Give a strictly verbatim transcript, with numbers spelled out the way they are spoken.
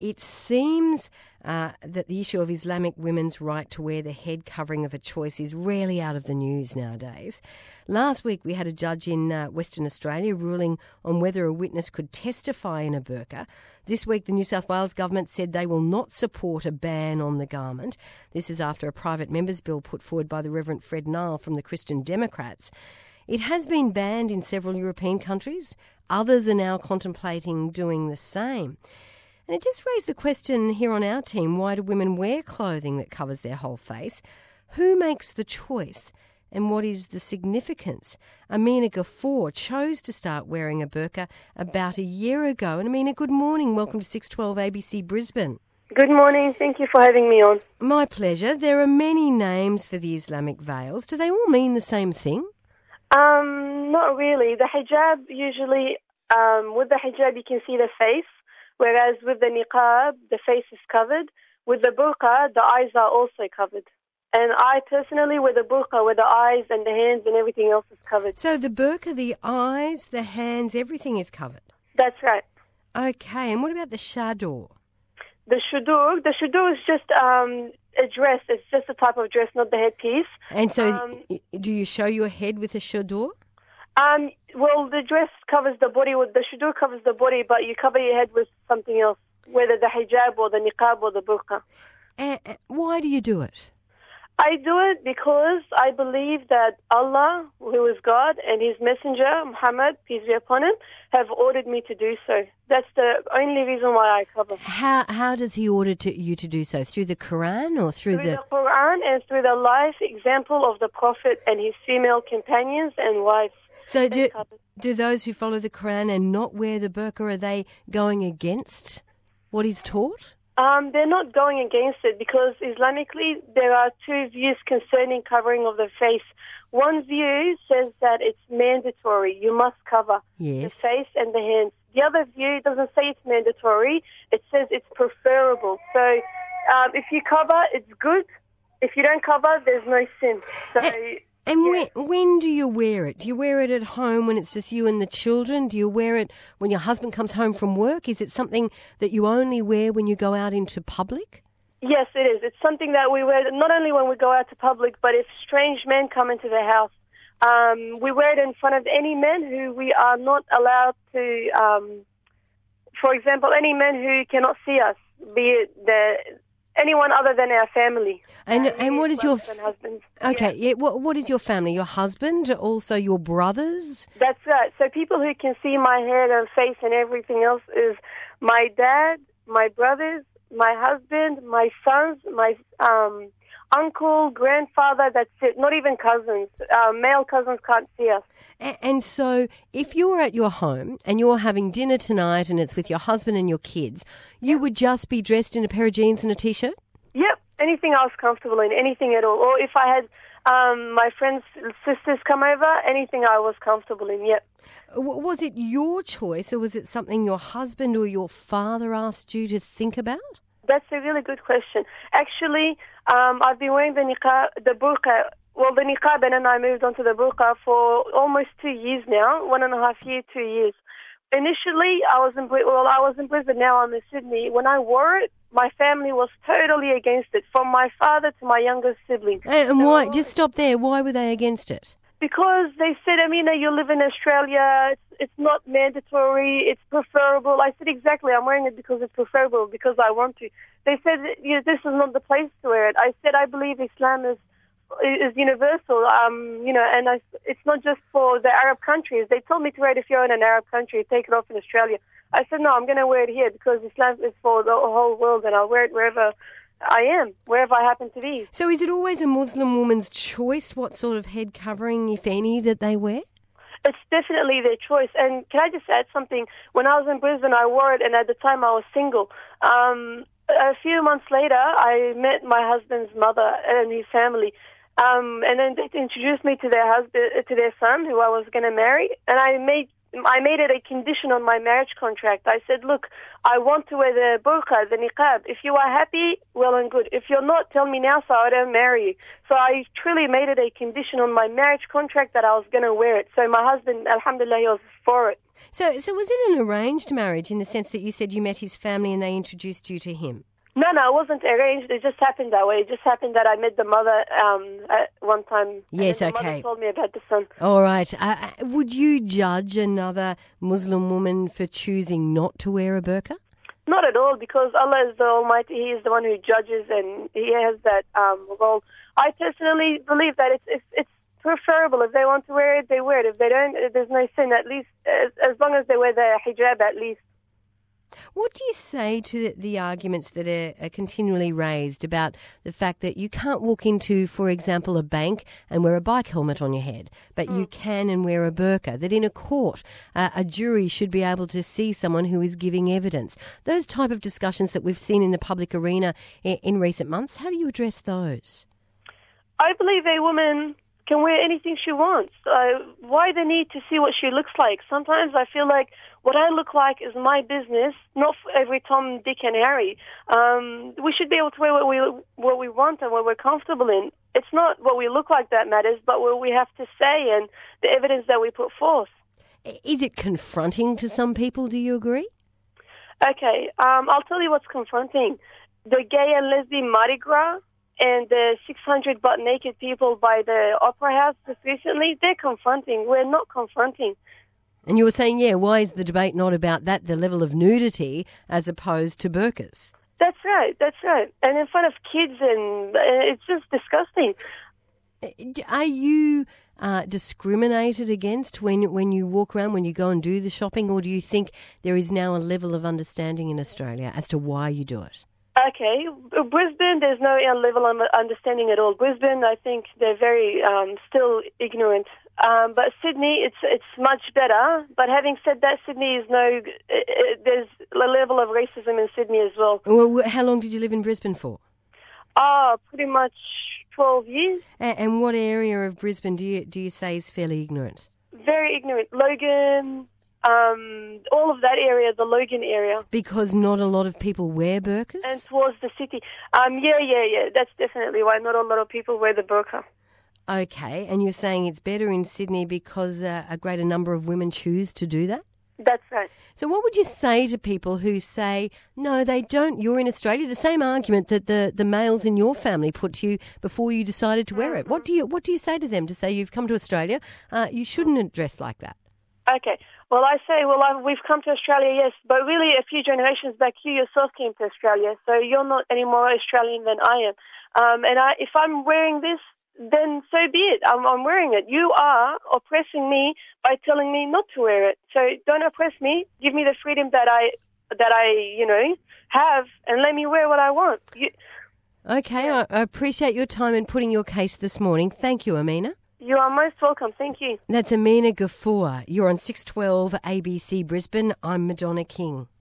it seems uh, that the issue of Islamic women's right to wear the head covering of a choice is rarely out of the news nowadays. Last week we had a judge in uh, Western Australia ruling on whether a witness could testify in a burqa. This week the New South Wales government said they will not support a ban on the garment. This is after a private member's bill put forward by the Reverend Fred Nile from the Christian Democrats. It has been banned in several European countries. Others are now contemplating doing the same. And it just raised the question here on our team, why do women wear clothing that covers their whole face? Who makes the choice? And what is the significance? Amina Ghafoor chose to start wearing a burqa about a year ago. And Amina, good morning. Welcome to six twelve A B C Brisbane. Good morning. Thank you for having me on. My pleasure. There are many names for the Islamic veils. Do they all mean the same thing? Um, not really. The hijab usually, um, with the hijab you can see the face, whereas with the niqab, the face is covered. With the burqa, the eyes are also covered. And I personally, with the burqa, where the eyes and the hands and everything else is covered. So the burqa, the eyes, the hands, everything is covered? That's right. Okay, and what about the chador? The shudur, the shudur is just um, a dress. It's just a type of dress, not the headpiece. And so um, do you show your head with a chador? Um, well, the dress covers the body, the shudur covers the body, but you cover your head with something else, whether the hijab or the niqab or the burqa. Uh, why do you do it? I do it because I believe that Allah, who is God, and His Messenger, Muhammad, peace be upon him, have ordered me to do so. That's the only reason why I cover. How how does He order to, you to do so? Through the Quran or through, through the... the Quran and through the life example of the Prophet and his female companions and wives. So do, do those who follow the Quran and not wear the burqa, are they going against what is taught? Um, they're not going against it because Islamically there are two views concerning covering of the face. One view says that it's mandatory. You must cover yes. the face and the hands. The other view doesn't say it's mandatory. It says it's preferable. So um, if you cover, it's good. If you don't cover, there's no sin. So. And- And yeah. when, when do you wear it? Do you wear it at home when it's just you and the children? Do you wear it when your husband comes home from work? Is it something that you only wear when you go out into public? Yes, it is. It's something that we wear not only when we go out to public, but if strange men come into the house. Um, we wear it in front of any men who we are not allowed to, um, for example, any men who cannot see us, be it the... anyone other than our family. And uh, and what is your... and husbands. Okay, yeah. yeah. What what is your family? Your husband? Also your brothers? That's right. So people who can see my head and face and everything else is my dad, my brothers, my husband, my sons, my um, uncle, grandfather, that's it. Not even cousins. Uh, male cousins can't see us. And, and so if you're at your home and you're having dinner tonight and it's with your husband and your kids, you would just be dressed in a pair of jeans and a T-shirt? Yep, anything I was comfortable in, anything at all. Or if I had um, my friends' sisters come over, anything I was comfortable in, yep. W- Was it your choice or was it something your husband or your father asked you to think about? That's a really good question. Actually, um, I've been wearing the niqab, the burqa, well, the niqab, and then I moved on to the burqa for almost two years now, one and a half years, two years. Initially, I was in well, I was in Brisbane. Now I'm in Sydney. When I wore it, my family was totally against it, from my father to my youngest sibling. And, and why? Just stop there. Why were they against it? Because they said, I mean, you live in Australia, it's, it's not mandatory, it's preferable. I said, exactly, I'm wearing it because it's preferable, because I want to. They said, you know, this is not the place to wear it. I said, I believe Islam is is universal, um, you know, and I, it's not just for the Arab countries. They told me to wear it if you're in an Arab country, take it off in Australia. I said, no, I'm going to wear it here because Islam is for the whole world, and I'll wear it wherever I am, wherever I happen to be. So is it always a Muslim woman's choice what sort of head covering, if any, that they wear? It's definitely their choice. And can I just add something? When I was in Brisbane, I wore it, and at the time I was single. Um, a few months later, I met my husband's mother and his family. Um, and then they introduced me to their husband, to their son, who I was going to marry. And I made I made it a condition on my marriage contract. I said, look, I want to wear the burqa, the niqab. If you are happy, well and good. If you're not, tell me now so I don't marry you. So I truly made it a condition on my marriage contract that I was going to wear it. So my husband, alhamdulillah, he was for it. So, so was it an arranged marriage in the sense that you said you met his family and they introduced you to him? No, no, it wasn't arranged. It just happened that way. It just happened that I met the mother um, at one time. Yes, and then the okay. mother told me about the son. All right. Uh, would you judge another Muslim woman for choosing not to wear a burqa? Not at all, because Allah is the Almighty. He is the one who judges, and He has that um, role. I personally believe that it's, it's it's preferable. If they want to wear it, they wear it. If they don't, there's no sin. At least as, as long as they wear the hijab, at least. What do you say to the arguments that are, are continually raised about the fact that you can't walk into, for example, a bank and wear a bike helmet on your head, but mm. you can and wear a burqa, that in a court uh, a jury should be able to see someone who is giving evidence? Those type of discussions that we've seen in the public arena in, in recent months, how do you address those? I believe a woman can wear anything she wants. Uh, why the need to see what she looks like? Sometimes I feel like what I look like is my business, not for every Tom, Dick and Harry. Um, we should be able to wear what we what we want and what we're comfortable in. It's not what we look like that matters, but what we have to say and the evidence that we put forth. Is it confronting to some people, do you agree? Okay, um, I'll tell you what's confronting. The gay and lesbian Mardi Gras and the six hundred butt-naked people by the Opera House just recently, they're confronting. We're not confronting. And you were saying, yeah, why is the debate not about that, the level of nudity, as opposed to burqas? That's right, that's right. And in front of kids, and uh, it's just disgusting. Are you uh, discriminated against when, when you walk around, when you go and do the shopping, or do you think there is now a level of understanding in Australia as to why you do it? Okay, Brisbane, there's no level of understanding at all. Brisbane, I think they're very um, still ignorant. Um, but Sydney, it's it's much better. But having said that, Sydney is no. It, it, there's a level of racism in Sydney as well. Well, how long did you live in Brisbane for? Oh, pretty much twelve years. And, and what area of Brisbane do you do you say is fairly ignorant? Very ignorant. Logan. Um, all of that area, the Logan area. Because not a lot of people wear burqas? And towards the city. Um, yeah, yeah, yeah. That's definitely why not a lot of people wear the burqa. Okay, and you're saying it's better in Sydney because uh, a greater number of women choose to do that? That's right. So what would you say to people who say, no, they don't, you're in Australia, the same argument that the, the males in your family put to you before you decided to wear it? What do you what do you say to them to say you've come to Australia, uh, you shouldn't dress like that? Okay. Well, I say, well, I've, we've come to Australia, yes, but really a few generations back, you yourself came to Australia, so you're not any more Australian than I am. Um, and I, if I'm wearing this, then so be it. I'm, I'm wearing it. You are oppressing me by telling me not to wear it. So don't oppress me. Give me the freedom that I, that I, you know, have, and let me wear what I want. You, okay, I, I appreciate your time and putting your case this morning. Thank you, Amina. You are most welcome. Thank you. That's Amina Ghafoor. You're on six twelve A B C Brisbane. I'm Madonna King.